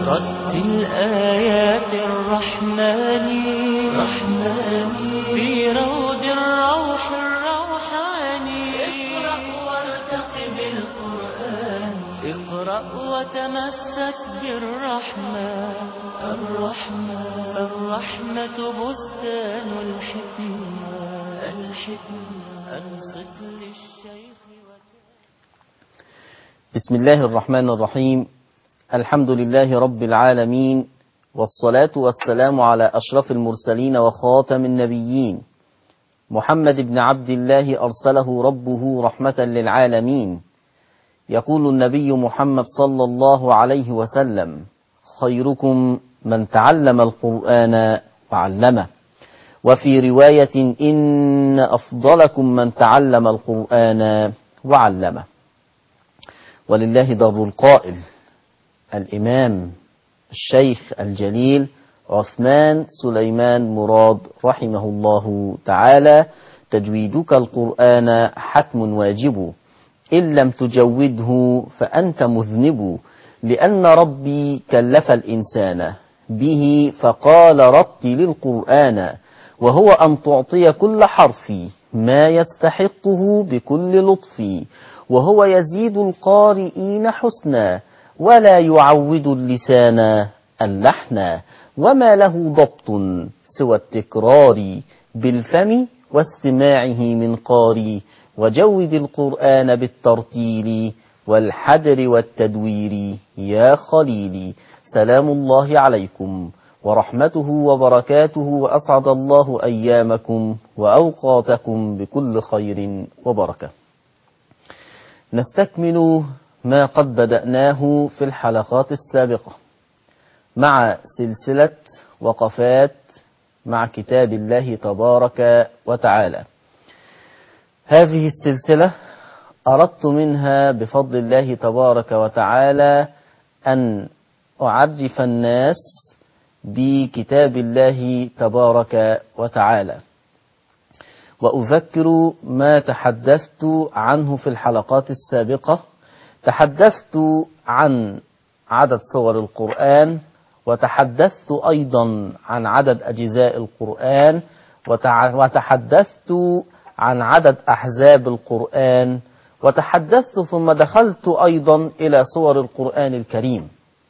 رتل آيات الرحمن في روض الروح الروحاني. اقرأ وارتقب القرآن، اقرأ وتمسك بالرحمن. الرحمة بستان الحكمة، أنصت للشيخ. بسم الله الرحمن الرحيم. الحمد لله رب العالمين، والصلاة والسلام على أشرف المرسلين وخاتم النبيين، محمد بن عبد الله أرسله ربه رحمة للعالمين. يقول النبي محمد صلى الله عليه وسلم: خيركم من تعلم القرآن وعلمه. وفي رواية: إن أفضلكم من تعلم القرآن وعلمه. ولله در القائل الإمام الشيخ الجليل عثمان سليمان مراد رحمه الله تعالى: تجويدك القرآن حتم واجب، إن لم تجوده فأنت مذنب. لأن ربي كلف الإنسان به فقال: رتل القرآن. وهو أن تعطي كل حرف ما يستحقه بكل لطف، وهو يزيد القارئين حسنا ولا يعود اللسان اللحنا. وما له ضبط سوى التكرار بالفم واستماعه من قاري. وجود القرآن بالترتيل والحدر والتدوير يا خليلي. سلام الله عليكم ورحمته وبركاته، وأسعد الله أيامكم وأوقاتكم بكل خير وبركة. نستكمل ما قد بدأناه في الحلقات السابقة مع سلسلة وقفات مع كتاب الله تبارك وتعالى. هذه السلسلة أردت منها بفضل الله تبارك وتعالى أن أعرف الناس بكتاب الله تبارك وتعالى، وأذكر ما تحدثت عنه في الحلقات السابقة. تحدثت عن عدد سور القرآن، وتحدثت أيضا عن عدد أجزاء القرآن، وتحدثت عن عدد أحزاب القرآن، وتحدثت ثم دخلت أيضا إلى سور القرآن الكريم.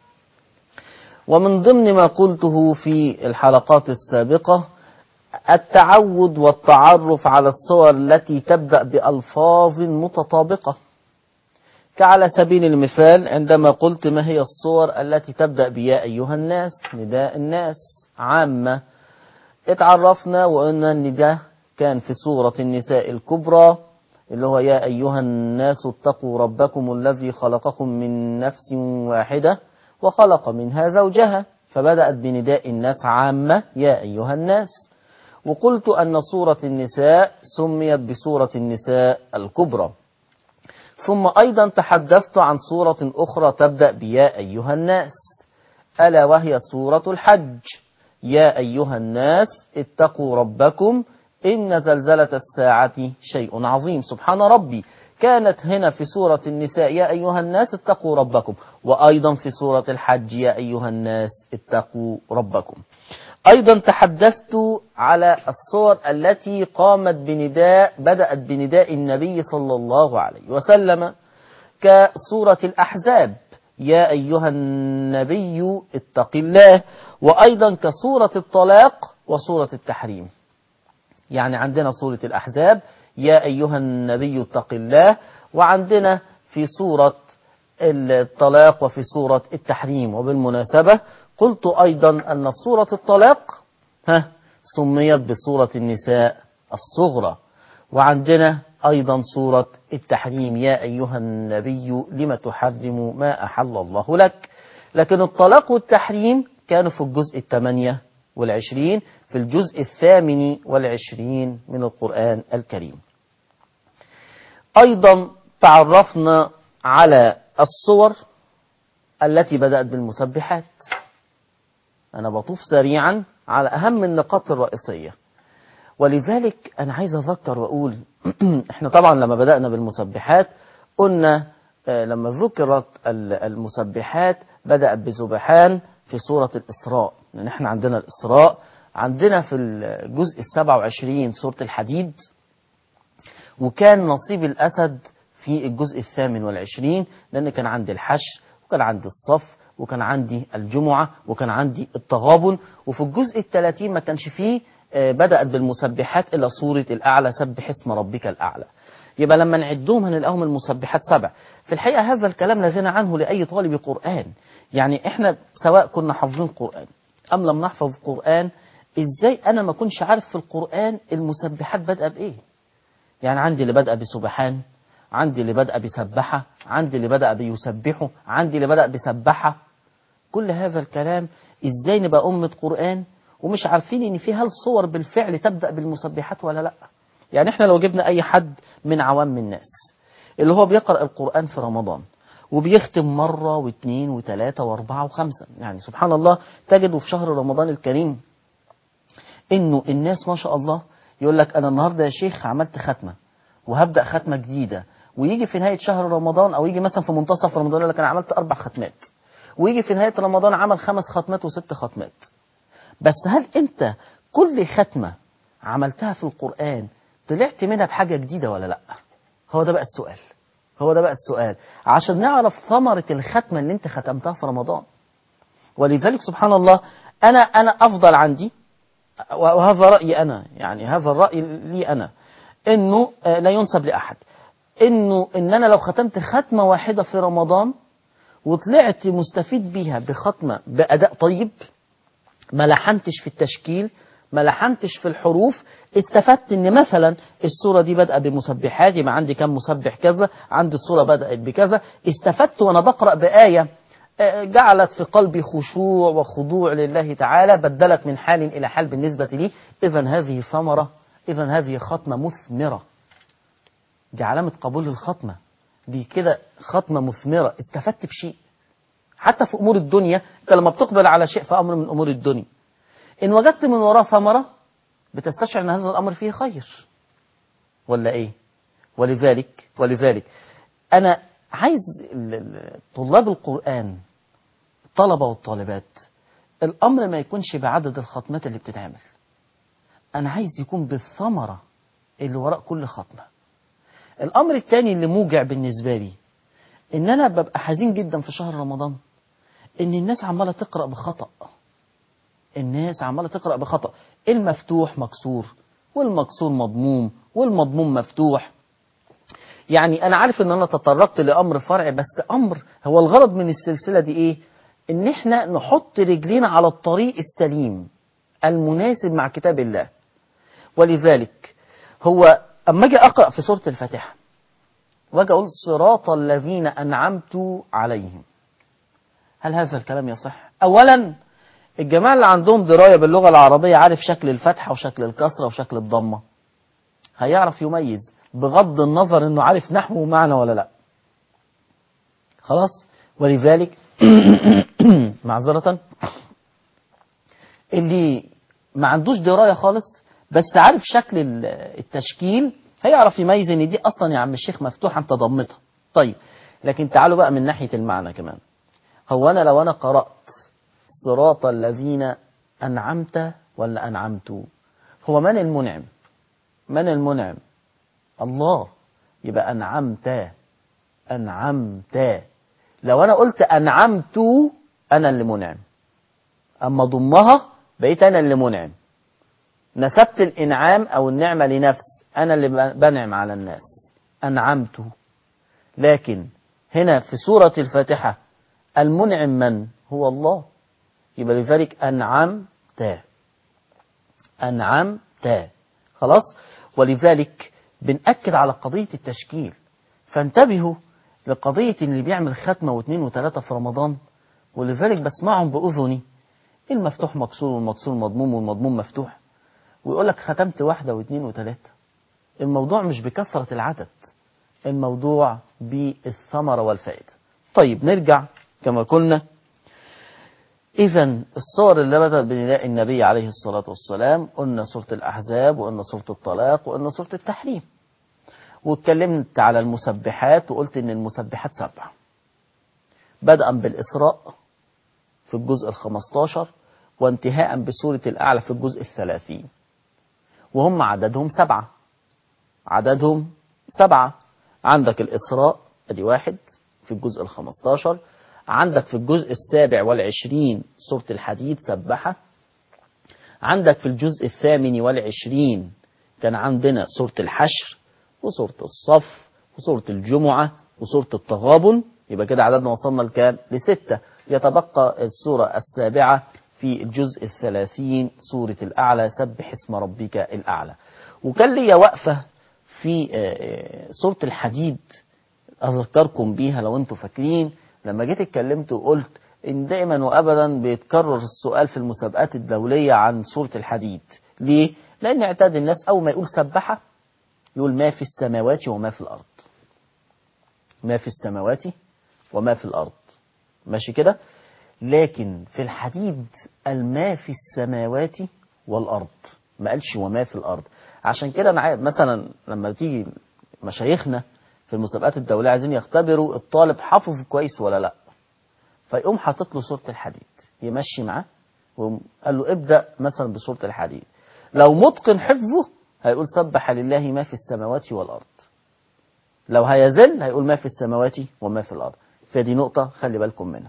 ومن ضمن ما قلته في الحلقات السابقة التعود والتعرف على الصور التي تبدأ بألفاظ متطابقة، كعلى سبيل المثال عندما قلت: ما هي الصور التي تبدأ بيا أيها الناس؟ نداء الناس عامة. اتعرفنا وقلنا أن ده كان في سورة النساء الكبرى، اللي هو: يا أيها الناس اتقوا ربكم الذي خلقكم من نفس واحدة وخلق منها زوجها، فبدأت بنداء الناس عامة: يا أيها الناس. وقلت أن سورة النساء سميت بسورة النساء الكبرى. ثم أيضا تحدثت عن سورة أخرى تبدأ بيا أيها الناس، ألا وهي سورة الحج: يا أيها الناس اتقوا ربكم إن زلزلة الساعة شيء عظيم. سبحان ربي، كانت هنا في سورة النساء يا أيها الناس اتقوا ربكم، وأيضا في سورة الحج يا أيها الناس اتقوا ربكم. أيضا تحدثت على الصور التي قامت بدأت بنداء النبي صلى الله عليه وسلم، كسورة الأحزاب: يا أيها النبي اتق الله. وأيضا كسورة الطلاق وسورة التحريم. يعني عندنا سورة الأحزاب يا أيها النبي اتق الله، وعندنا في سورة الطلاق وفي سورة التحريم. وبالمناسبة قلت أيضا أن سورة الطلاق سميت بسورة النساء الصغرى. وعندنا أيضا سورة التحريم: يا أيها النبي لم تحرم ما أحل الله لك. لكن الطلاق والتحريم كانوا في الجزء 28 في الجزء 28 من القرآن الكريم. أيضا تعرفنا على الصور التي بدأت بالمسبحات. أنا بطوف سريعا على أهم النقاط الرئيسية، ولذلك أنا عايز أذكر وأقول إحنا طبعا لما بدأنا بالمسبحات قلنا لما ذكرت المسبحات بدأ بسبحان في سورة الإسراء، لأن احنا عندنا الإسراء، عندنا في الجزء 27 سورة الحديد، وكان نصيب الأسد في الجزء 28، لأن كان عندي الحشر وكان عندي الصف وكان عندي الجمعة وكان عندي التغابن. وفي الجزء 30 ما كانش فيه بدأت بالمسبحات إلى سورة الأعلى، سبح اسم ربك الأعلى. يبقى لما نعدهم هنلاقيهم المسبحات 7. في الحقيقة هذا الكلام لا غنى عنه لأي طالب قرآن. يعني احنا سواء كنا حافظين قرآن أم لم نحفظ قرآن، ازاي أنا ما كنش عارف في القرآن المسبحات بدأ بإيه؟ يعني عندي اللي بدأ بسبحان، عندي اللي بدأ بسبحة، عندي اللي بدأ بيسبحه، عندي اللي بدأ بسبحة. كل هذا الكلام ازاي نبقى أمة قرآن ومش عارفين ان في هل صور بالفعل تبدأ بالمسبحات ولا لا؟ يعني احنا لو جبنا اي حد من عوام الناس اللي هو بيقرأ القرآن في رمضان وبيختم مرة واثنين وثلاثة واربعة وخمسة، يعني سبحان الله تجدوا في شهر رمضان الكريم انه الناس ما شاء الله يقول لك انا النهاردة يا شيخ عملت ختمة وهبدأ ختمة جديدة، ويجي في نهاية شهر رمضان او يجي مثلا في منتصف رمضان يقول لك انا عملت 4 ختمات، ويجي في نهاية رمضان عمل 5 ختمات و6 ختمات. بس هل انت كل ختمة عملتها في القرآن طلعت منها بحاجة جديدة ولا لا؟ هو ده بقى السؤال، هو ده بقى السؤال، عشان نعرف ثمرة الختمة اللي انت ختمتها في رمضان. ولذلك سبحان الله انا افضل عندي، وهذا رأيي انا، يعني هذا الرأي لي انا، انه لا ينسب لاحد، ان انا لو ختمت ختمة واحدة في رمضان وطلعت مستفيد بيها بختمة بأداء طيب، ما لحنتش في التشكيل، ما لحنتش في الحروف، استفدت ان مثلا السورة دي بدأ بمسبحات، يبقى عندي كم مسبح كذا، عندي السورة بدأت بكذا، استفدت وانا بقرأ بآية جعلت في قلبي خشوع وخضوع لله تعالى، بدلت من حال إلى حال بالنسبة لي. إذا هذه ثمرة، إذا هذه ختمة مثمرة، دي علامة قبول الختمة، دي كده ختمة مثمرة، استفدت بشيء. حتى في أمور الدنيا أنت لما بتقبل على شيء في أمر من أمور الدنيا، إن وجدت من وراه ثمرة بتستشعر أن هذا الأمر فيه خير ولا إيه؟ ولذلك أنا عايز طلاب القرآن، الطلبة والطالبات، الأمر ما يكونش بعدد الختمات اللي بتتعمل، أنا عايز يكون بالثمرة اللي وراء كل ختمة. الأمر الثاني اللي موجع بالنسبة لي إن أنا ببقى حزين جدا في شهر رمضان إن الناس عمالة تقرأ بخطأ، الناس عمالة تقرأ بخطأ، المفتوح مكسور والمكسور مضموم والمضموم مفتوح. يعني أنا عارف إن أنا تطرقت لأمر فرعي، بس أمر هو الغرض من السلسلة دي إيه؟ إن إحنا نحط رجلينا على الطريق السليم المناسب مع كتاب الله. ولذلك هو أما أجي أقرأ في سورة الفاتحة واجي أقول صراط الذين أنعمت عليهم، هل هذا الكلام يصح؟ أولا الجماعة اللي عندهم دراية باللغة العربية عارف شكل الفتحة وشكل الكسرة وشكل الضمة، هيعرف يميز بغض النظر انه عارف نحو ومعنى ولا لا. خلاص. ولذلك معذرة اللي ما عندوش دراية خالص بس عارف شكل التشكيل هيعرف يميز ان دي اصلا يا عم الشيخ مفتوحة انت ضمتها. طيب لكن تعالوا بقى من ناحية المعنى كمان، هو انا لو انا قرأت صراط الذين أنعمت ولا أنعمت، هو من المنعم؟ من المنعم؟ الله، يبقى أنعمت. لو أنا قلت أنعمت أنا اللي منعم، أما ضمها بقيت أنا اللي منعم، نسبت الإنعام أو النعمة لنفس، أنا اللي بنعم على الناس، أنعمت. لكن هنا في سورة الفاتحة المنعم من؟ هو الله، يبقى لذلك أنعمت. خلاص. ولذلك بنأكد على قضية التشكيل، فانتبهوا لقضية اللي بيعمل ختمة واثنين وثلاثة في رمضان. ولذلك بسمعهم بأذني المفتوح مكسور والمكسور مضموم والمضموم مفتوح، ويقول لك ختمت 1 و2 و3. الموضوع مش بكثرة العدد، الموضوع بالثمرة والفائدة. طيب نرجع كما قلنا، إذا الصور اللي بدأت بنداء النبي عليه الصلاة والسلام، قلنا سورة الأحزاب وقلنا سورة الطلاق وقلنا سورة التحريم، واتكلمت على المسبحات وقلت إن المسبحات 7 بدءا بالإسراء في الجزء 15 وانتهاء بسورة الأعلى في الجزء 30. وهم عددهم 7. عددهم 7. عندك الإسراء أدي 1 في الجزء 15. عندك في الجزء 27 سورة الحديد سبحة. عندك في الجزء 28 كان عندنا سورة الحشر وسورة الصف وسورة الجمعة وسورة التغابن. يبقى كده عددنا وصلنا لكام؟ ل6. يتبقى السورة 7 في الجزء 30 سورة الأعلى سبح اسم ربك الأعلى. وكان لي وقفة في سورة الحديد أذكركم بيها لو أنتم فاكرين، لما جيت اتكلمت وقلت إن دائما وأبدا بيتكرر السؤال في المسابقات الدولية عن سورة الحديد. ليه؟ لأن اعتاد الناس أول ما يقول سبحة يقول ما في السماوات وما في الأرض. ما في السماوات وما في الأرض، ماشي كده؟ لكن في الحديد قال ما في السماوات والأرض، ما قالش وما في الأرض. عشان كده أنا مثلا لما تيجي مشايخنا في المسابقات الدولية عايزين يختبروا الطالب حافظ كويس ولا لا، فيقوم حاطط له سورة الحديد يمشي معاه وقال له ابدأ مثلا بسورة الحديد. لو متقن حفظه هيقول سبح لله ما في السماوات والأرض. لو هيزل هيقول ما في السماوات وما في الأرض. فدي نقطة خلي بالكم منها.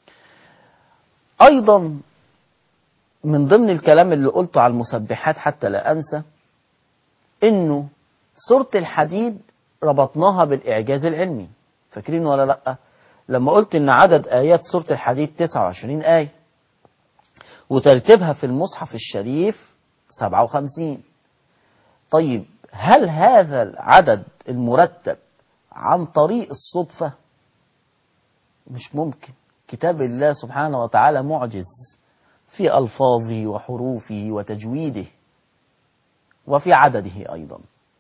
أيضا من ضمن الكلام اللي قلته على المسبحات حتى لا أنسى إنه سورة الحديد ربطناها بالإعجاز العلمي. فاكرين ولا لأ؟ لما قلت إن عدد آيات سورة الحديد 29 آية وترتيبها في المصحف الشريف 57. طيب هل هذا العدد المرتب عن طريق الصدفة؟ مش ممكن. كتاب الله سبحانه وتعالى معجز في ألفاظه وحروفه وتجويده وفي عدده أيضا.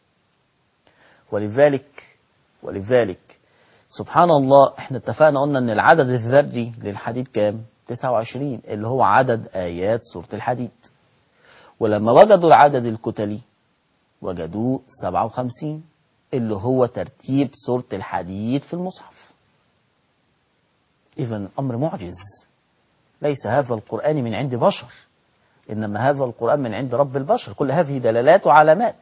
ولذلك سبحان الله احنا اتفقنا قلنا ان العدد الذري للحديد كام؟ 29 اللي هو عدد آيات سورة الحديد. ولما وجدوا العدد الكتلي وجدوه 57 اللي هو ترتيب سورة الحديد في المصحف. إذن أمر معجز. ليس هذا القرآن من عند بشر، إنما هذا القرآن من عند رب البشر. كل هذه دلالات وعلامات.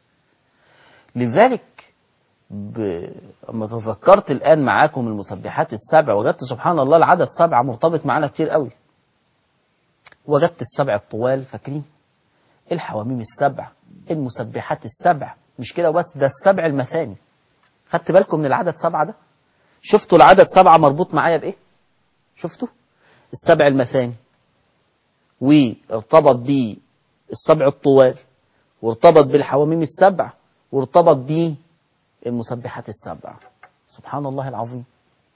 لذلك لما تذكرت الآن معاكم المسبحات 7 وجدت سبحان الله العدد 7 مرتبط معنا كتير قوي. وجدت 7 الطوال فاكرين؟ الحواميم 7، المسبحات 7، مش كده بس، ده 7 المثاني. خدت بالكم من العدد 7 ده؟ شفتوا العدد 7 مربوط معايا بإيه؟ شفتوا؟ 7 المثاني، وارتبط بيه 7 الطوال، وارتبط بالحواميم 7، وارتبط بيه المسبحات 7. سبحان الله العظيم.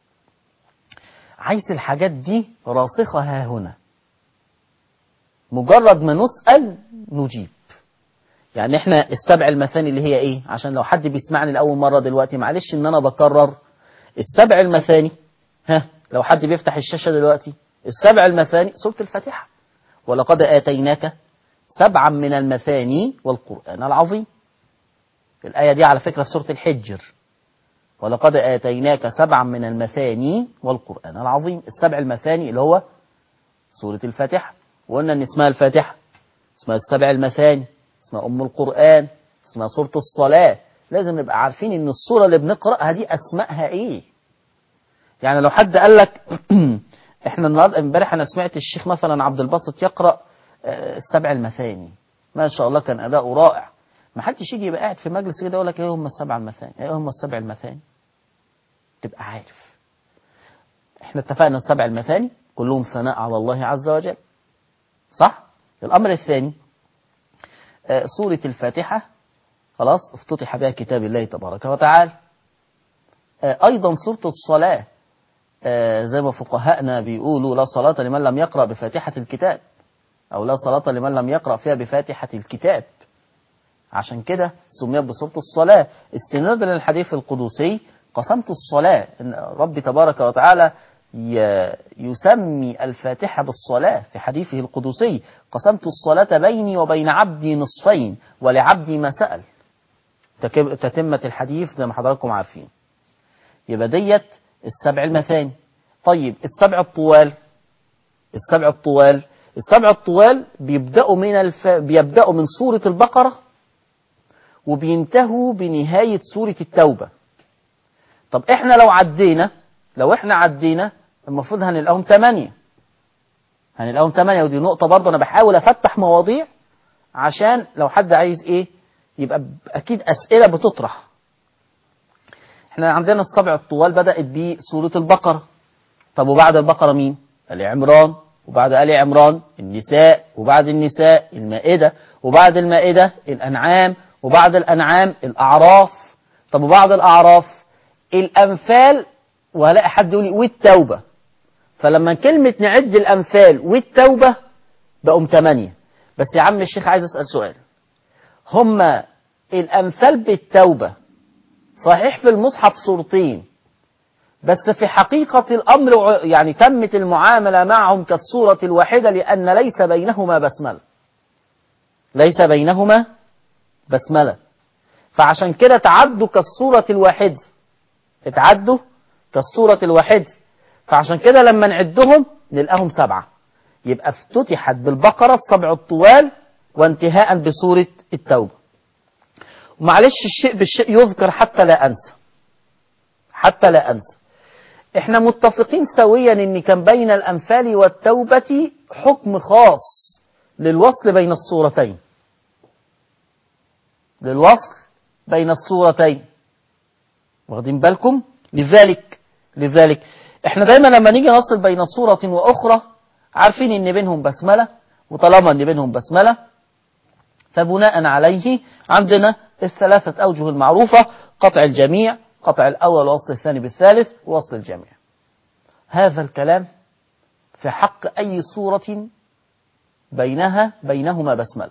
عايز الحاجات دي راسخة ها هنا، مجرد ما نسأل نجيب. يعني احنا 7 المثاني اللي هي ايه؟ عشان لو حد بيسمعني لأول مرة دلوقتي معلش ان انا بكرر. 7 المثاني لو حد بيفتح الشاشة دلوقتي 7 المثاني سورة الفاتحة. ولقد آتيناك 7 من المثاني والقرآن العظيم. الآية دي على فكرة في سورة الحجر. ولقد آتيناك 7 من المثاني والقرآن العظيم. 7 المثاني اللي هو سورة الفاتحة. وقلنا ان اسمها الفاتحة، اسمها 7 المثاني، اسمها أم القرآن، اسمها سورة الصلاة. لازم نبقى عارفين ان السورة اللي بنقرأها دي اسمائها ايه. يعني لو حد قال لك احنا النهارده امبارح انا سمعت الشيخ مثلا عبد الباسط يقرأ 7 المثاني، ما شاء الله كان أداؤه رائع. ما حدش يجي يبقى قاعد في مجلس كده يقول لك ايه هم 7 المثاني، ايه هم 7 المثاني. تبقى عارف احنا اتفقنا 7 المثاني كلهم ثناء على الله عز وجل، صح؟ الأمر الثاني سورة الفاتحة خلاص افتتح بها كتاب الله تبارك وتعالى. أيضا سورة الصلاة زي ما فقهاءنا بيقولوا لا صلاة لمن لم يقرأ بفاتحة الكتاب، أو لا صلاة لمن لم يقرأ فيها بفاتحة الكتاب. عشان كده سميت بسورة الصلاة استنادا للحديث القدسي قسمت الصلاة. إن رب تبارك وتعالى يسمي الفاتحة بالصلاة في حديثه القدسي قسمت الصلاة بيني وبين عبدي نصفين ولعبدي ما سأل. تتمة الحديث زي ما حضراتكم عارفين. يبقى ديت 7 المثاني. طيب 7 الطوال، السبع الطوال؟ السبع الطوال بيبدأوا من سورة البقرة وبينتهوا بنهاية سورة التوبة. طب احنا لو احنا عدينا المفروض هنلاقيهم 8. هنلاقيهم 8، ودي نقطة برضه أنا بحاول أفتح مواضيع عشان لو حد عايز إيه يبقى أكيد أسئلة بتطرح. احنا عندنا السبع الطوال بدأت بسورة البقرة. طب وبعد البقرة مين؟ آل عمران، وبعد آل عمران النساء، وبعد النساء المائدة، وبعد المائدة الأنعام، وبعد الأنعام الأعراف. طب وبعد الأعراف الأنفال، وهلاقي حد يقول لي والتوبة. فلما كلمة نعد الأنفال والتوبة بقوا 8. بس يا عم الشيخ عايز أسأل سؤال، هما الأنفال بالتوبة صحيح في المصحف صورتين، بس في حقيقة الأمر يعني تمت المعاملة معهم كالصورة الواحدة، لأن ليس بينهما بسملة. ليس بينهما بسملة، فعشان كده تعدوا كالصورة الواحدة. اتعدوا كالصورة الواحدة، فعشان كده لما نعدهم نلقاهم 7. يبقى افتتحت بالبقرة السبع الطوال وانتهاء بسورة التوبة. ومعلش الشيء بالشيء يذكر حتى لا أنسى. حتى لا أنسى، احنا متفقين سويا ان كان بين الأنفال والتوبة حكم خاص للوصل بين الصورتين. للوصل بين الصورتين، واخدين بالكم؟ لذلك احنا دايما لما نيجي نصل بين صورة وأخرى عارفين ان بينهم بسملة، وطالما ان بينهم بسملة فبناء عليه عندنا الثلاثة أوجه المعروفة: قطع الجميع، قطع الأول ووصل الثاني بالثالث، ووصل الجميع. هذا الكلام في حق أي صورة بينهما بسملة.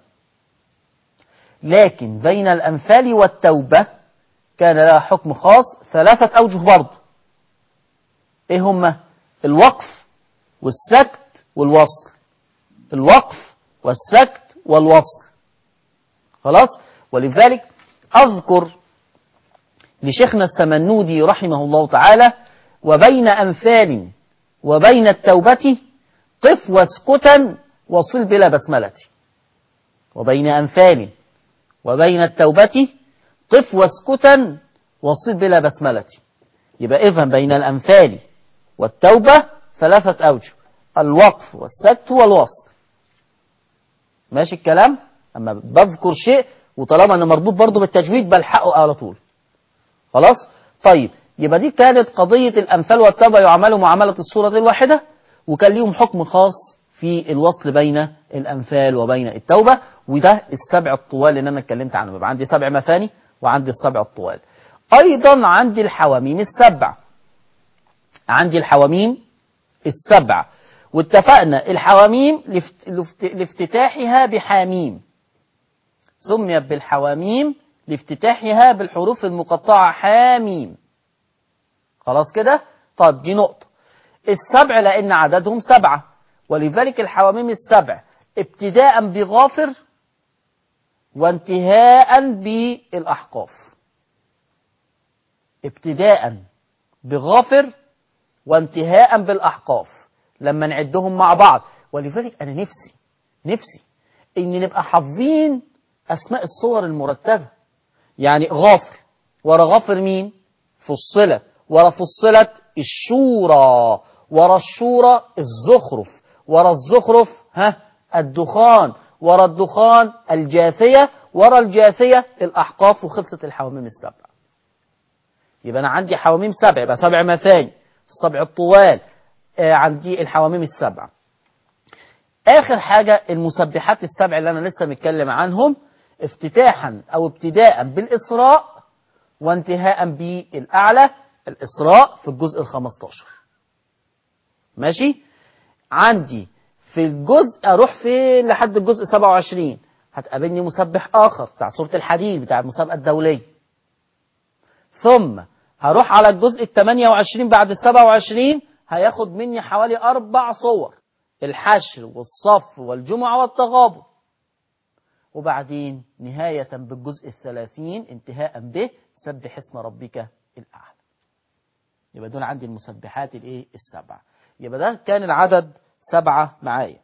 لكن بين الأنفال والتوبة كان لها حكم خاص، 3 أوجه برضه. ايه هما؟ الوقف والسكت والوصل. الوقف والسكت والوصل. خلاص؟ ولذلك أذكر لشيخنا السمنودي رحمه الله تعالى: وبين أنفال وبين التوبة قف واسكتا وصل بلا بسملة. وبين أنفال وبين التوبة قف واسكتا وصل بلا بسملة. يبقى إذن بين الأنفال والتوبة 3 أوجه: الوقف والسكت والوصل. ماشي الكلام؟ أما بذكر شيء وطالما أنه مربوط برضه بالتجويد بلحقه على طول. خلاص؟ طيب، يبقى دي كانت قضية الأنفال والتوبة يعملوا معاملة الصورة الواحدة، وكان ليهم حكم خاص في الوصل بين الأنفال وبين التوبة. وده السبع الطوال اللي أنا اتكلمت عنه. يبقى عندي 7 مثاني وعندي السبع الطوال. أيضا عندي الحواميم ال7. عندي الحواميم ال7، واتفقنا الحواميم لافتتاحها بحاميم، سميت بالحواميم لافتتاحها بالحروف المقطعة حاميم. خلاص كده؟ طيب دي نقطة. ال7 لأن عددهم 7، ولذلك الحواميم ال7 ابتداء بغافر وانتهاء بالأحقاف. ابتداء بغافر وانتهاء بالأحقاف لما نعدهم مع بعض. ولذلك أنا نفسي إن نبقى حافظين أسماء الصور المرتبة. يعني غافر، ورا غافر مين؟ فصلت، ورا فصلت الشورى، ورا الشورى الزخرف، ورا الزخرف الدخان، ورا الدخان الجاثية، ورا الجاثية الأحقاف، وخلصت الحواميم ال7. يبقى أنا عندي حواميم 7، يبقى 7 مثاني، 7 الطوال، عندي الحواميم ال7. آخر حاجة المسبحات ال7 اللي أنا لسه متكلم عنهم، افتتاحا أو ابتداء بالإسراء وانتهاء بالأعلى. الإسراء في الجزء ال15. ماشي؟ عندي في الجزء أروح فين لحد الجزء 27 هتقابلني مسبح آخر بتاع سورة الحديد بتاع المسابقة الدولية. ثم هروح على الجزء ال28 بعد ال27 هياخد مني حوالي 4 صور: الحشر والصف والجمعة والتغابن. وبعدين نهاية بالجزء ال30 انتهاء به سبح اسم ربك الأعلى. يبقى دول عندي المسبحات ال7. يبقى ده كان العدد 7 معايا.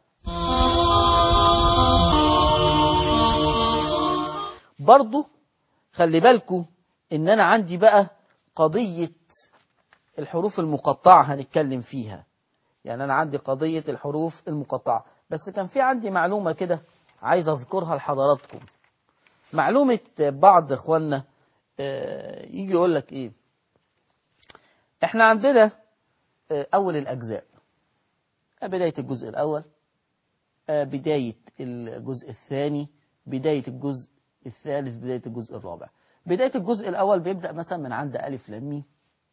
برضو خلي بالكوا ان انا عندي بقى قضية الحروف المقطعة هنتكلم فيها. يعني انا عندي قضية الحروف المقطعة، بس كان في عندي معلومة كده عايز اذكرها لحضراتكم. معلومة بعض اخواننا يجي يقول لك ايه، احنا عندنا اول الاجزاء، بداية الجزء الاول، بداية الجزء الثاني، بداية الجزء الثالث، بداية الجزء الرابع. بداية الجزء الأول بيبدأ مثلا من عند ألف لام ميم.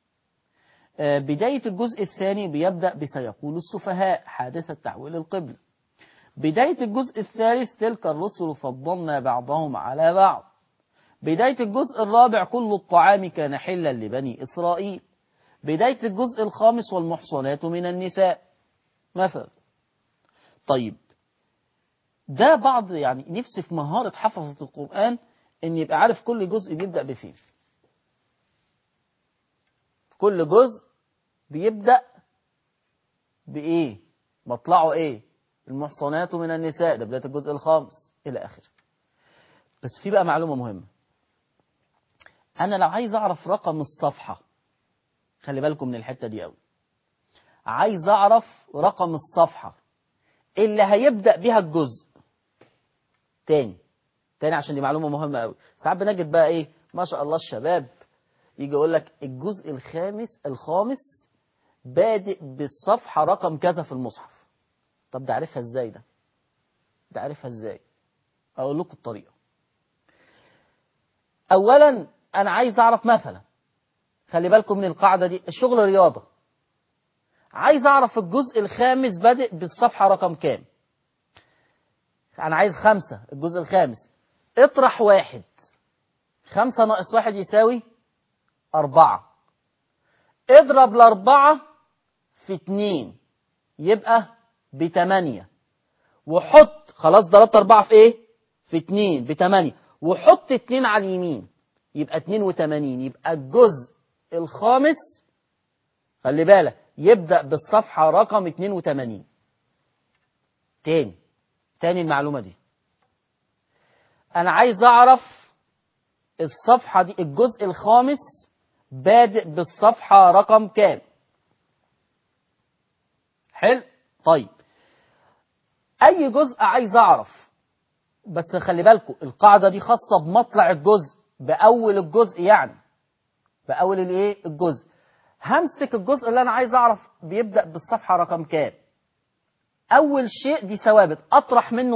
بداية الجزء الثاني بيبدأ بسيقول السفهاء حادثة تحويل القبلة. بداية الجزء الثالث تلك الرسل فضلنا بعضهم على بعض. بداية الجزء الرابع كل الطعام كان حلا لبني إسرائيل. بداية الجزء الخامس والمحصنات من النساء مثلا. طيب ده بعض يعني نفسي في مهارة حفظة القرآن ان يبقى عارف كل جزء بيبدأ بفين. كل جزء بيبدأ بإيه، مطلعه إيه. المحصنات من النساء ده بداية الجزء الخامس إلى آخره. بس في بقى معلومة مهمة، أنا لو عايز أعرف رقم الصفحة، خلي بالكم من الحتة دي قوي، عايز أعرف رقم الصفحة اللي هيبدأ بيها الجزء تاني عشان دي معلومة مهمة قوي. ساعات بنجد بقى إيه، ما شاء الله الشباب يجي يقول لك الجزء الخامس بادئ بالصفحة رقم كذا في المصحف. طب ده عارفها ازاي ده عارفها ازاي؟ اقول لكم الطريقة. اولا انا عايز اعرف مثلا، خلي بالكم من القاعدة دي، الشغل رياضة، عايز اعرف الجزء الخامس بادئ بالصفحة رقم كام. انا عايز 5، الجزء الخامس، اطرح 1، 5 ناقص 1 يساوي 4، اضرب ال4 في 2 يبقى ب8، وحط، خلاص ضربت 4 في ايه؟ في 2 ب8، وحط 2 على اليمين يبقى 82. يبقى الجزء الخامس خلي بالك يبدأ بالصفحة رقم 82. تاني المعلومة دي، انا عايز اعرف الصفحة دي الجزء الخامس بادئ بالصفحة رقم كام. حلو. طيب اي جزء عايز اعرف، بس خلي بالكم القاعدة دي خاصة بمطلع الجزء، بأول الجزء، يعني بأول الايه الجزء. همسك الجزء اللي انا عايز اعرف بيبدأ بالصفحة رقم كام. اول شيء دي ثوابت، اطرح منه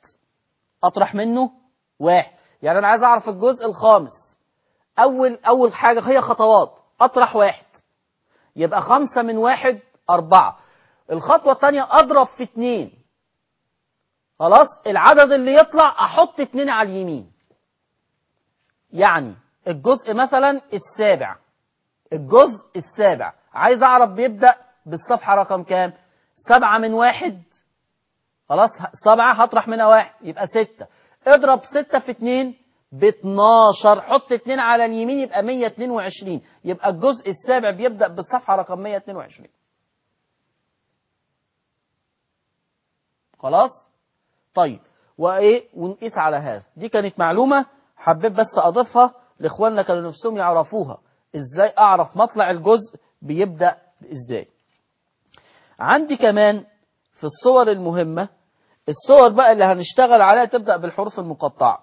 واحد. يعني انا عايز اعرف الجزء الخامس، اول حاجة هي خطوات، اطرح 1 يبقى 5 من 1 4. الخطوة الثانية اضرب في 2، خلاص العدد اللي يطلع احط 2 على اليمين. يعني الجزء مثلا الجزء السابع عايز اعرف بيبدأ بالصفحة رقم كام. 7 من 1، خلاص 7 هطرح منها 1 يبقى 6، اضرب 6 في 2 ب12، حط 2 على اليمين يبقى 122. يبقى الجزء السابع بيبدأ بالصفحة رقم 122. خلاص. طيب ونقيس على هذا. دي كانت معلومة حبيت بس اضيفها لاخواننا كانوا نفسهم يعرفوها، ازاي اعرف مطلع الجزء بيبدأ ازاي. عندي كمان في الصور المهمة، الصور بقى اللي هنشتغل عليها تبدأ بالحروف المقطعة.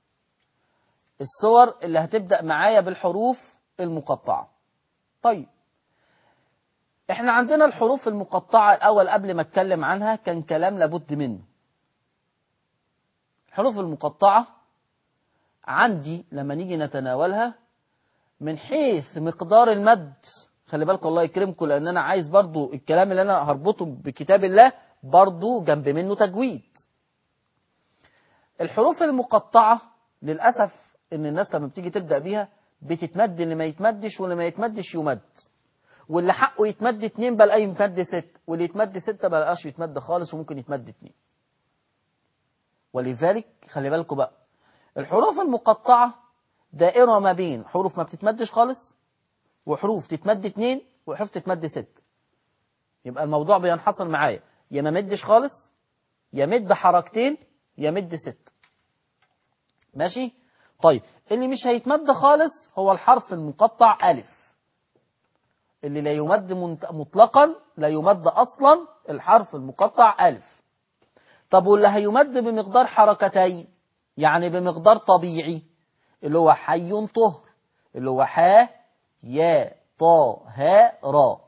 الصور اللي هتبدأ معايا بالحروف المقطعة. طيب احنا عندنا الحروف المقطعة الاول، قبل ما اتكلم عنها كان كلام لابد منه. الحروف المقطعة عندي لما نيجي نتناولها من حيث مقدار المد، خلي بالكم الله يكرمكم، لان انا عايز برضو الكلام اللي انا هربطه بكتاب الله برضو جنب منه تجويد. الحروف المقطعة للأسف ان الناس لما بتيجي تبدأ بيها بتتمد، اللي ما يتمدش واللي ما يتمدش يمد، واللي حقه يتمد 2 بقى يتمد 6، واللي يتمد 6 بقاش يتمد خالص وممكن يتمد 2. ولذلك خلي بالكم بقى الحروف المقطعة دائرة ما بين حروف ما بتتمدش خالص، وحروف تتمد 2، وحروف تتمد 6. يبقى الموضوع بينحصر معايا يا ما مدش خالص، يا مد حركتين، يا مد 6. ماشي؟ طيب اللي مش هيتمد خالص هو الحرف المقطع ألف، اللي لا يمد مطلقا، لا يمد أصلا، الحرف المقطع ألف. طب واللي هيمد بمقدار حركتين، يعني بمقدار طبيعي، اللي هو حي طهر، اللي هو حا يا طا ها را،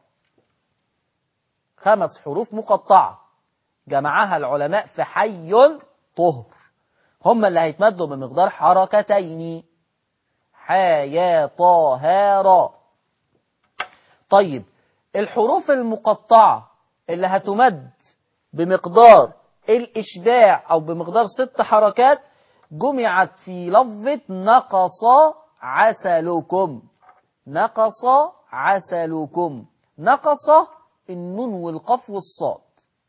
5 حروف مقطعة جمعها العلماء في حي طهر، هم اللي هيتمدوا بمقدار حركتين، حا يا طا ها را. طيب الحروف المقطعة اللي هتمد بمقدار الإشباع أو بمقدار 6 حركات جمعت في لفظة نقص عسلكم. نقص عسلكم. نقص النون والقاف والصاد،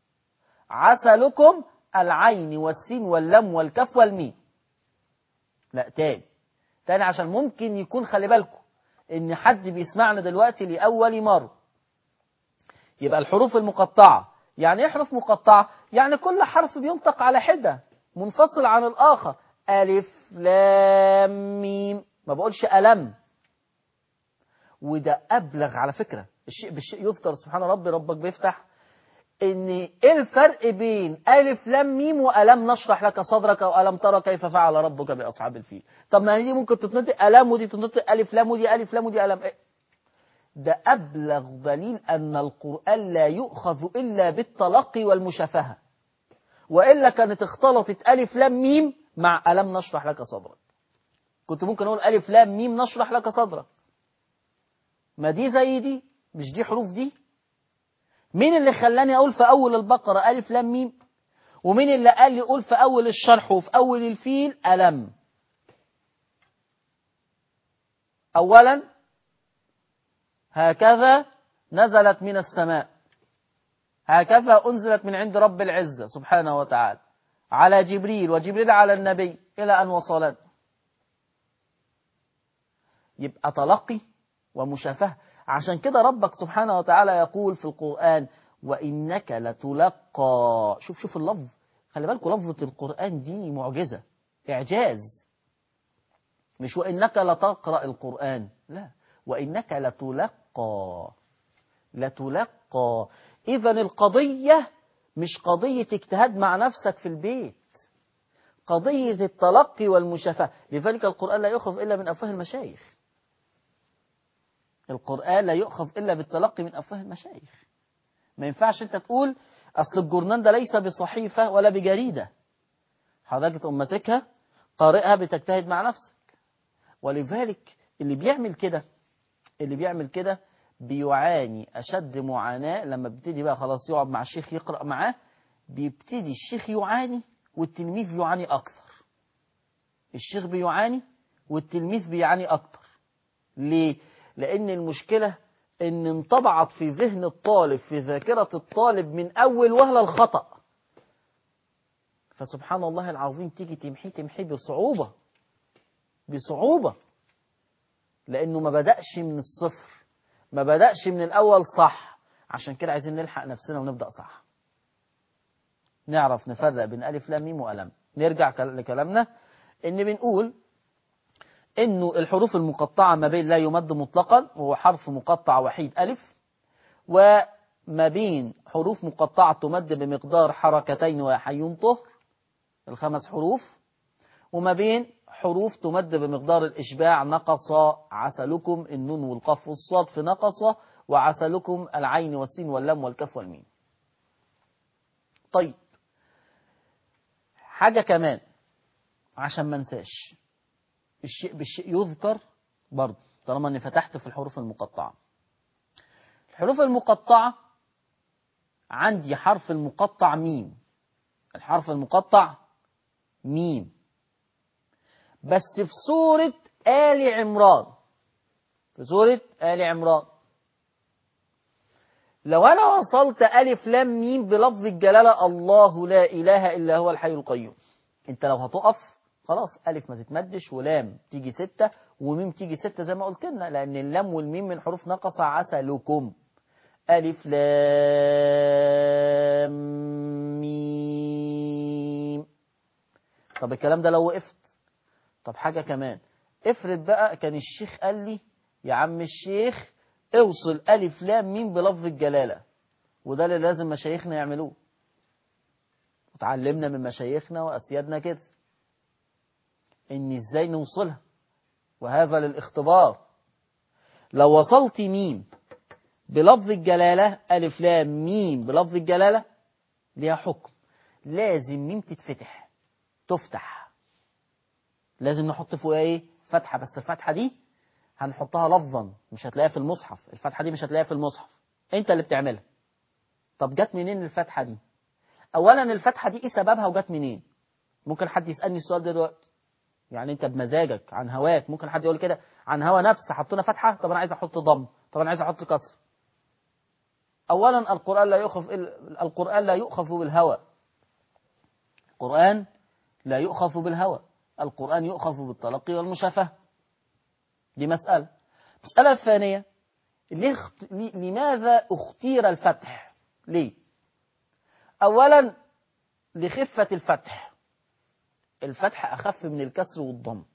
عسلكم العين والسين واللم والكاف والميم. لا تاني عشان ممكن يكون، خلي بالكم ان حد بيسمعنا دلوقتي لأول مرة. يبقى الحروف المقطعة يعني ايه حروف مقطعة؟ يعني كل حرف بينطق على حدة منفصل عن الآخر، ألف لام ميم، ما بقولش ألم. وده أبلغ على فكرة، الشيء بالشيء يذكر، سبحان ربي ربك بيفتح. ان ايه الفرق بين ألف لام ميم وألم نشرح لك صدرك أو ألم ترى كيف فعل ربك بأصحاب الفيل؟ طب ما دي ممكن تتنطق ألم ودي تتنطق ألف لام ودي ألف لام ودي ألم. ده أبلغ دليل أن القرآن لا يؤخذ إلا بالتلقي والمشافهة، وإلا كانت اختلطت ألف لام ميم مع ألم نشرح لك صدرك. كنت ممكن أقول ألف لام ميم نشرح لك صدرك، ما دي زي دي، مش دي حروف دي. مين اللي خلاني أقول في أول البقرة ألف لام ميم، ومين اللي قال لي قول في أول الشرح وفي أول الفيل ألم؟ أولا هكذا نزلت من السماء، هكذا أنزلت من عند رب العزة سبحانه وتعالى على جبريل، وجبريل على النبي إلى أن وصلت. يبقى تلقي ومشافهة. عشان كده ربك سبحانه وتعالى يقول في القرآن وإنك لتلقى. شوف اللفظ، خلي بالكم لفظة القرآن دي معجزة، إعجاز. مش وإنك لتقرأ القرآن، لا، وإنك لتلقى. لتلقى. إذا القضية مش قضية اجتهاد مع نفسك في البيت، قضية التلقي والمشافهة. لذلك القرآن لا يؤخذ إلا من أفواه المشايخ. القرآن لا يؤخذ إلا بالتلقي من أفواه المشايخ. ما ينفعش أنت تقول أصل الجورنان ده ليس بصحيفة ولا بجريدة، حضرتك تقوم ماسكها قارئها بتجتهد مع نفسك. ولذلك اللي بيعمل كده بيعاني أشد معاناة لما بيبتدي بقى خلاص يقعد مع الشيخ يقرأ معاه، بيبتدي الشيخ يعاني والتلميذ يعاني أكثر. الشيخ بيعاني والتلميذ بيعاني أكثر. ليه؟ لأن المشكلة إن انطبعت في ذهن الطالب، في ذاكرة الطالب من أول وهلة الخطأ، فسبحان الله العظيم تيجي تمحيه بصعوبة، لأنه ما بدأش من الصفر، ما بدأش من الأول صح. عشان كده عايزين نلحق نفسنا ونبدأ صح، نعرف نفرق بين ألف لام ميم وألم. نرجع لكلامنا إن بنقول إنه الحروف المقطعة ما بين لا يمد مطلقا وهو حرف مقطع وحيد ألف، وما بين حروف مقطعة تمد بمقدار حركتين وحي طهر، 5 حروف، وما بين حروف تمد بمقدار الإشباع، نقص عسلكم النون والقاف والصاد في نقص، وعسلكم العين والسين واللام والكاف والميم. طيب حاجة كمان عشان ما انساش، الشيء بالشيء يذكر برضه طالما اني فتحت في الحروف المقطعة. الحروف المقطعة عندي حرف المقطع ميم، الحرف المقطع ميم، بس في سورة آل عمران، في سورة آل عمران لو أنا وصلت ألف لام ميم بلفظ الجلالة الله لا إله إلا هو الحي القيوم، أنت لو هتقف خلاص ألف ما تتمدش، ولام تيجي 6 وميم تيجي 6 زي ما قلت لنا، لأن اللام والميم من حروف نقص عسلكم. ألف لام ميم. طب الكلام ده لو وقفت. طب حاجة كمان، افرض بقى كان الشيخ قال لي يا عم الشيخ اوصل ألف لام ميم بلفظ الجلالة، وده اللي لازم مشايخنا يعملوه، وتعلمنا من مشايخنا وأسيادنا كده إن إزاي نوصلها، وهذا للاختبار. لو وصلت ميم بلفظ الجلالة، ألف لام ميم بلفظ الجلالة، ليها حكم، لازم ميم تتفتح، تفتح، لازم نحط فوقها ايه؟ فتحة. بس الفتحة دي هنحطها لفظا، مش هتلاقيها في المصحف، الفتحة دي مش هتلاقيها في المصحف، انت اللي بتعملها. طب جت منين الفتحة دي؟ اولا الفتحة دي ايه سببها وجت منين؟ ممكن حد يسألني السؤال ده دلوقتي، يعني انت بمزاجك عن هواك ممكن حد يقول كده عن هوا نفس حطونا فتحة، طب انا عايز احط ضم، طب انا عايز احط كسر. اولا القرآن لا يؤخذ بالهوى، القرآن لا يؤخذ بالهوى، القرآن يؤخذ بالتلقي والمشافهة. دي مسألة. المسألة الثانية، لماذا اختير الفتح؟ ليه؟ أولا لخفة الفتح، الفتح أخف من الكسر والضم.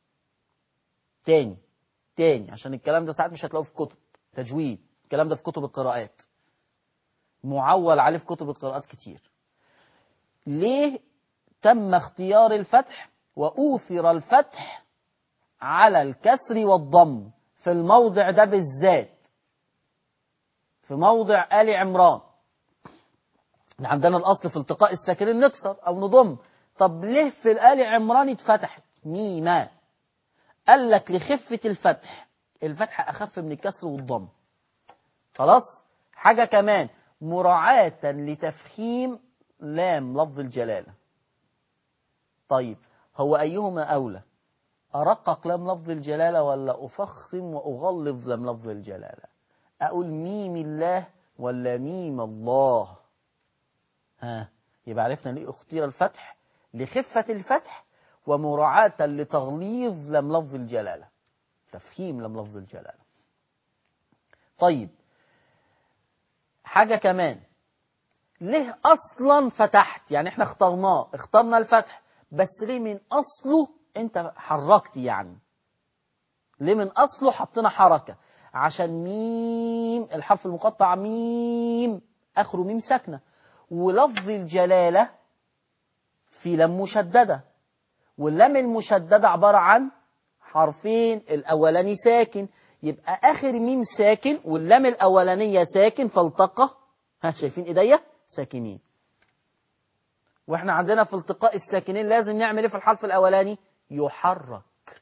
تاني عشان الكلام ده ساعات مش هتلاقوه في كتب تجويد، الكلام ده في كتب القراءات، معول عليه في كتب القراءات كتير. ليه تم اختيار الفتح وأوثر الفتح على الكسر والضم في الموضع ده بالذات، في موضع آل عمران؟ عندنا الأصل في التقاء الساكنين نكسر أو نضم، طب ليه في الآل عمران اتفتحت ميما؟ قال لك لخفة الفتح، الفتح أخف من الكسر والضم. خلاص. حاجة كمان، مراعاة لتفخيم لام لفظ الجلالة. طيب هو أيهما أولى، أرقق لام لفظ الجلالة ولا أفخم وأغلظ لام لفظ الجلالة؟ أقول ميم الله ولا ميم الله؟ ها، يبقى عرفنا ليه اختير الفتح، لخفة الفتح ومراعاة لتغليظ لم لفظ الجلالة، تفخيم لم لفظ الجلالة. طيب حاجة كمان، ليه أصلا فتحت؟ يعني احنا اخترنا الفتح، بس ليه من أصله انت حركت؟ يعني ليه من أصله حطينا حركة؟ عشان ميم الحرف المقطع ميم آخره ميم ساكنة، ولفظ الجلالة في لام مشددة، واللام المشددة عبارة عن حرفين، الأولاني ساكن، يبقى آخر ميم ساكن واللام الأولانية ساكن فالتقى، ها شايفين إيديا ساكنين. وإحنا عندنا في التقاء الساكنين لازم نعمل إيه في الحرف الأولاني؟ يحرك.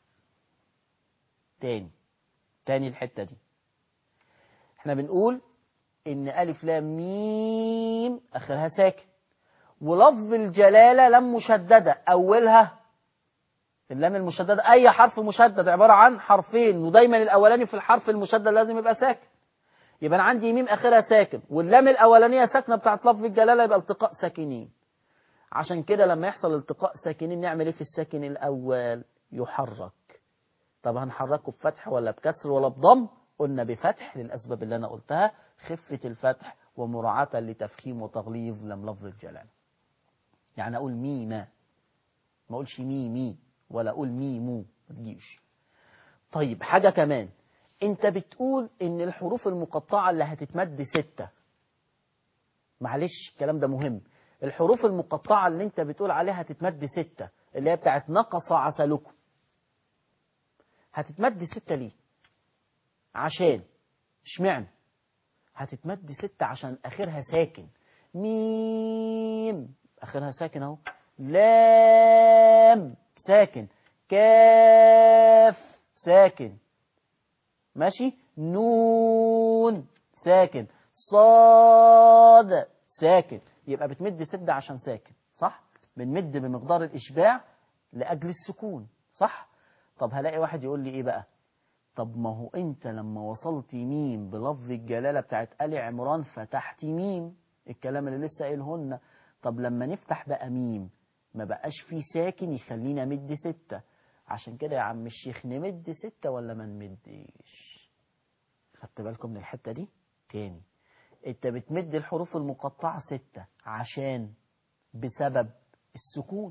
تاني الحتة دي، إحنا بنقول إن ألف لام ميم آخرها ساكن، ولفظ الجلالة لام مشددة أولها، اللام المشددة أي حرف مشدد عبارة عن حرفين، ودايما الأولاني في الحرف المشدد لازم يبقى ساكن. يبقى أنا عندي ميم آخرها ساكن واللام الأولانية ساكنة بتاعت لفظ الجلالة، يبقى التقاء ساكنين. عشان كده لما يحصل التقاء ساكنين نعمل إيه في الساكن الأول؟ يحرك. طب هنحركه بفتح ولا بكسر ولا بضم؟ قلنا بفتح للأسباب اللي أنا قلتها، خفة الفتح ومراعاة لتفخيم وتغليظ لم لفظ الجلالة. يعني أقول ميما، ما أقولش ميمي، ولا أقول ميمو، ما تجيش. طيب حاجة كمان، أنت بتقول إن الحروف المقطعة اللي هتتمد 6، معلش الكلام ده مهم، الحروف المقطعة اللي أنت بتقول عليها هتتمد 6 اللي هي بتاعت نقص عسلكم، هتتمد 6 ليه؟ عشان اشمعنى هتتمد 6؟ عشان آخرها ساكن، ميم آخرها ساكن أهو، لام ساكن، كاف ساكن، ماشي، نون ساكن، صاد ساكن، يبقى بتمد 6 عشان ساكن، صح؟ بنمد بمقدار الإشباع لأجل السكون، صح؟ طب هلاقي واحد يقول لي إيه بقى؟ طب ما هو أنت لما وصلت ميم بلفظ الجلالة بتاعت آل عمران فتحت ميم، الكلام اللي لسه قايلهن. طب لما نفتح بقى ميم ما بقاش فيه ساكن يخلينا مد 6، عشان كده يا عم الشيخ نمد 6 ولا ما نمدش؟ خدت بالكم من الحتة دي؟ تاني، انت بتمد الحروف المقطعة 6 عشان بسبب السكون.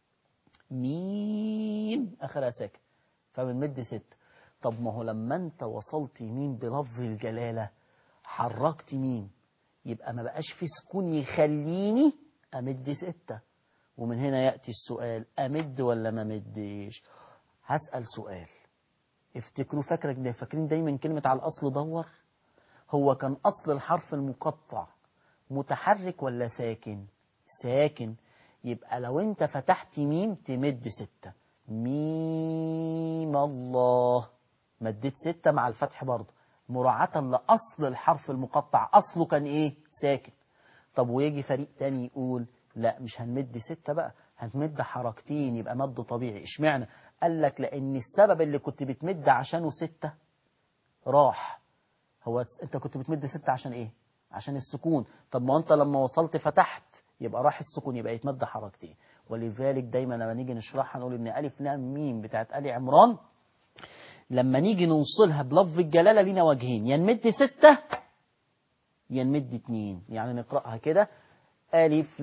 ميم اخرها ساكن فبنمد 6. طب ما هو لما انت وصلت ميم بلفظ الجلالة حركت ميم، يبقى ما بقاش في سكون يخليني امد 6. ومن هنا يأتي السؤال، امد ولا ما مدش؟ هسأل سؤال، افتكروا فاكرين دايما كلمة على الأصل دور. هو كان أصل الحرف المقطع متحرك ولا ساكن؟ ساكن. يبقى لو انت فتحت ميم تمد 6. ميم الله، مديت 6 مع الفتح برضه مراعاة لأصل الحرف المقطع، أصله كان إيه؟ ساكن. طب ويجي فريق تاني يقول لا مش هنمد 6 بقى، هنمد حركتين يبقى مد طبيعي. اشمعنى؟ قال لك لأن السبب اللي كنت بتمد عشانه 6 راح. هو انت كنت بتمد 6 عشان ايه؟ عشان السكون. طب ما انت لما وصلت فتحت يبقى راح السكون، يبقى يتمد حركتين. ولذلك دايما لما نيجي نشرحها نقول ان ألف لام ميم بتاعت آل عمران لما نيجي نوصلها بلفظ الجلالة لينا وجهين، يا نمد 6 يا نمد 2. يعني نقرأها كده، ألف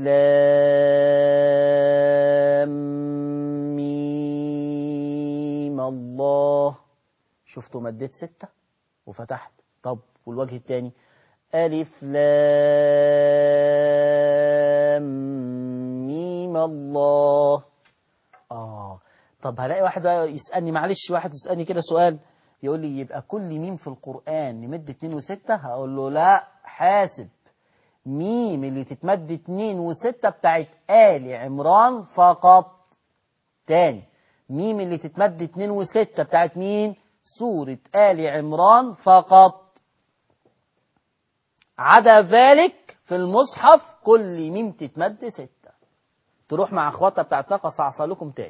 لام ميم الله. شفتوا مديت 6 وفتحت. طب والوجه الثاني، ألف لام ميم الله. طب هلاقي واحد يسألني، معلش واحد يسألني كده سؤال يقول لي يبقى كل ميم في القرآن نمد 2 و6؟ هقول له لا، حاسب. ميم اللي تتمد 2 و6 بتاعت آل عمران فقط. تاني، ميم اللي تتمد 2 و6 بتاعت مين؟ سورة آل عمران فقط. عدا ذلك في المصحف كل ميم تتمد 6. تروح مع اخواتها بتاعت نقص عصالكم تاني.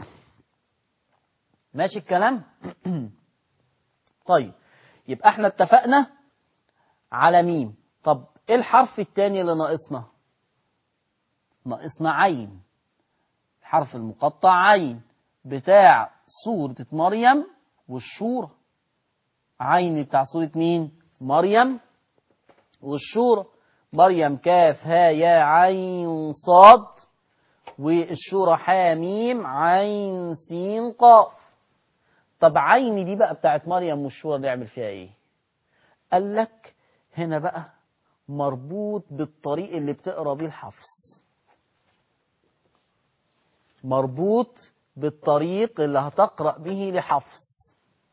ماشي الكلام؟ طيب يبقى احنا اتفقنا على ميم. طب ايه الحرف التاني اللي ناقصنا؟ ناقصنا عين. الحرف المقطع عين بتاع سورة مريم والشورى. عين بتاع سورة مين؟ مريم والشورى. مريم كاف ها يا عين صاد، والشورى حاميم عين سين قاف. طب عين دي بقى بتاعت مريم والشورى نعمل فيها ايه؟ قال لك هنا بقى مربوط بالطريق اللي بتقرا بيه الحفص. مربوط بالطريق اللي هتقرأ به لحفص.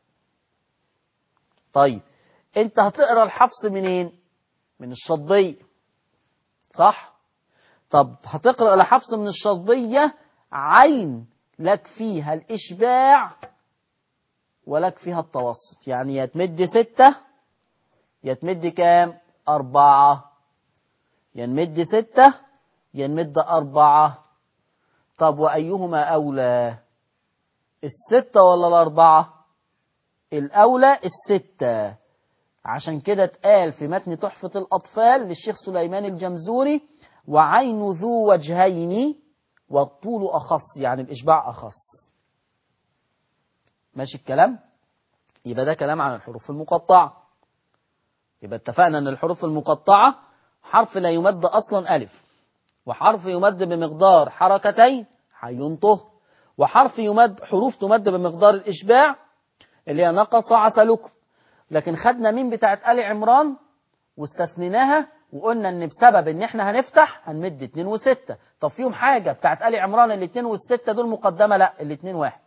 طيب انت هتقرأ الحفص منين؟ من الشطبية، صح؟ طب هتقرأ لحفص من الشطبية عين لك فيها الإشباع ولك فيها التوسط، يعني يا تمد 6 يا تمد كام؟ 4. يا نمد 6 يا نمد 4. طب وأيهما أولى؟ 6 ولا 4؟ الأولى 6. عشان كده اتقال في متن تحفة الأطفال للشيخ سليمان الجمزوري وعين ذو وجهين والطول أخص، يعني الإشباع أخص. ماشي الكلام؟ يبقى ده كلام عن الحروف المقطعة. يبقى اتفقنا أن الحروف المقطعة حرف لا يمد أصلا ألف، وحرف يمد بمقدار حركتين حي طه، وحرف يمد، حروف تمد بمقدار الإشباع اللي هي نقص عسلكم. لكن خدنا مين بتاعت آل عمران واستثنيناها وقلنا ان بسبب ان احنا هنفتح هنمد 2 و6. طب فيهم حاجة بتاعت آل عمران ال2 وال6 دول مقدمة؟ لا، ال2 واحد،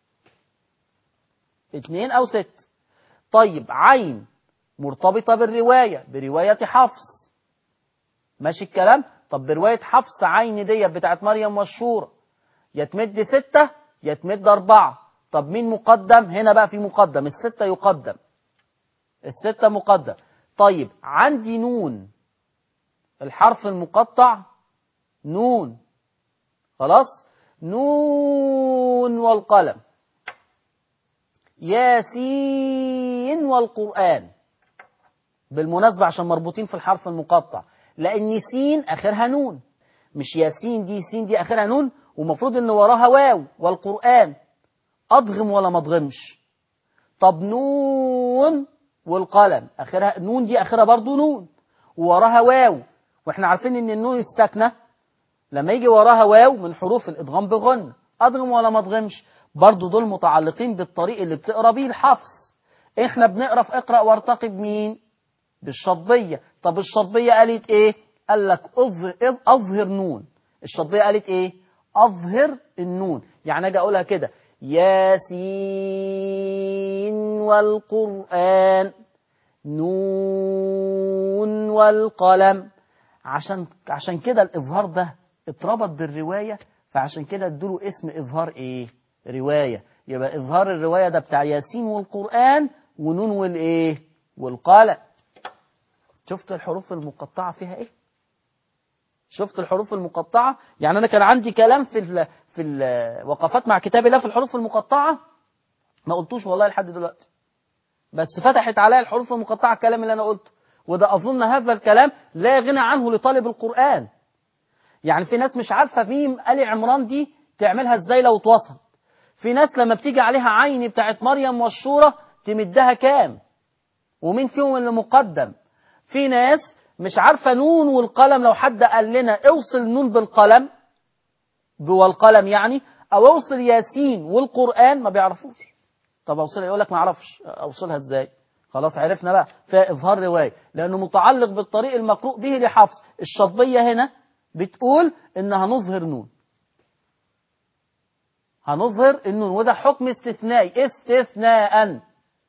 2 أو 6. طيب عين مرتبطة بالرواية، برواية حفص. ماشي الكلام؟ طب برواية حفص عين دي بتاعت مريم والشورى يا تمد 6 يا تمد 4. طب مين مقدم؟ هنا بقى في مقدم، ال6 يقدم، ال6 مقدم. طيب عندي نون، الحرف المقطع نون، خلاص؟ نون والقلم، ياسين والقرآن. بالمناسبة عشان مربوطين في الحرف المقطع، لأن سين آخرها نون، مش ياسين دي سين دي آخرها نون ومفروض إن وراها واو. والقرآن أضغم ولا ما أضغمش؟ طب نون والقلم آخرها نون، دي آخرها برضو نون، ووراها واو، واحنا عارفين ان النون الساكنة لما يجي وراها واو من حروف الادغام بغن. اضغم ولا ما اضغمش؟ برضو دول متعلقين بالطريق اللي بتقرا بيه الحفص. احنا بنقرا في اقرا وارتقي بمين؟ بالشطبية. طب الشطبية قالت ايه؟ قال لك اظهر نون. الشطبية قالت ايه؟ اظهر النون. يعني اجي اقولها كده ياسين والقرآن، نون والقلم. عشان كده الإظهار ده اتربط بالرواية، فعشان كده ادوله اسم إظهار إيه؟ رواية. يبقى إظهار الرواية ده بتاع ياسين والقرآن ونون والإيه؟ والقلم. شفت الحروف المقطعة فيها إيه؟ شفت الحروف المقطعة؟ يعني أنا كان عندي كلام في الوقفات مع كتاب الله في الحروف المقطعة ما قلتوش والله لحد دلوقتي، بس فتحت عليا الحروف المقطعة الكلام اللي أنا قلته. وده أظن هذا الكلام لا غنى عنه لطالب القرآن. يعني في ناس مش عارفة ميم آل عمران دي تعملها ازاي لو اتوصلت. في ناس لما بتيجي عليها عين بتاعت مريم والشورى تمدها كام، ومين فيهم اللي مقدم. في ناس مش عارفة نون والقلم، لو حد قال لنا اوصل نون بالقلم والقلم يعني، او اوصل ياسين والقرآن، ما بيعرفوش. طب اوصلها، يقول لك ما اعرفش اوصلها ازاي. خلاص عرفنا بقى فيها إظهار رواية لأنه متعلق بالطريق المقروء به لحفص. الشطبية هنا بتقول إن هنظهر نون، هنظهر النون، وده حكم استثنائي استثناء.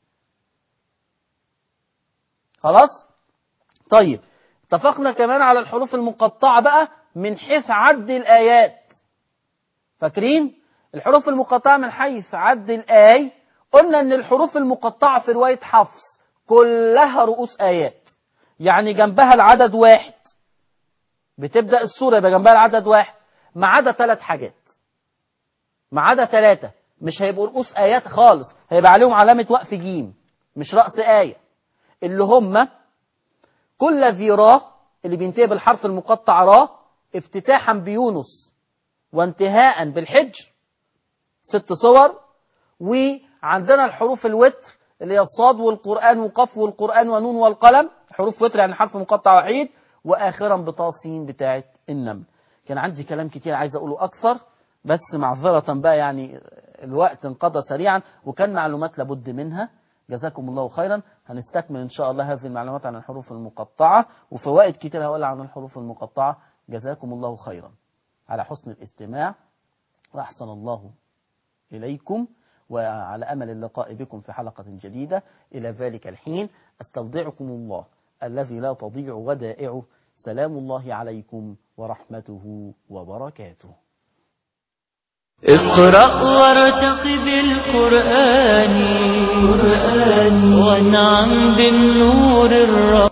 خلاص طيب، اتفقنا كمان على الحروف المقطعة بقى من حيث عد الآيات. فاكرين الحروف المقطعة من حيث عد الآي؟ قلنا إن الحروف المقطعة في رواية حفص كلها رؤوس آيات، يعني جنبها العدد واحد. بتبدأ السورة يبقى جنبها العدد واحد، ما عدا 3 حاجات، ما عدا 3 مش هيبقوا رؤوس آيات خالص، هيبقى عليهم علامة وقف جيم مش رأس آية، اللي هم كل ذي را اللي بينتهي بالحرف المقطع را، افتتاحا بيونس وانتهاء بالحجر 6 صور. وعندنا الحروف الوتر اللي هي الصاد والقرآن وقف والقرآن ونون والقلم، حروف وتر يعني حرف مقطع وحيد. وآخرا بطاسين بتاعت النمل. كان عندي كلام كتير عايز أقوله أكثر، بس معذرة بقى يعني الوقت انقضى سريعا وكان معلومات لابد منها. جزاكم الله خيرا. هنستكمل إن شاء الله هذه المعلومات عن الحروف المقطعة وفوائد كتير هقولها عن الحروف المقطعة. جزاكم الله خيرا على حسن الاستماع، وأحسن الله إليكم، وعلى أمل اللقاء بكم في حلقة جديدة. إلى ذلك الحين أستودعكم الله الذي لا تضيع ودائعه. سلام الله عليكم ورحمته وبركاته. اقرأ وارتق بالقرآن وانعم بالنور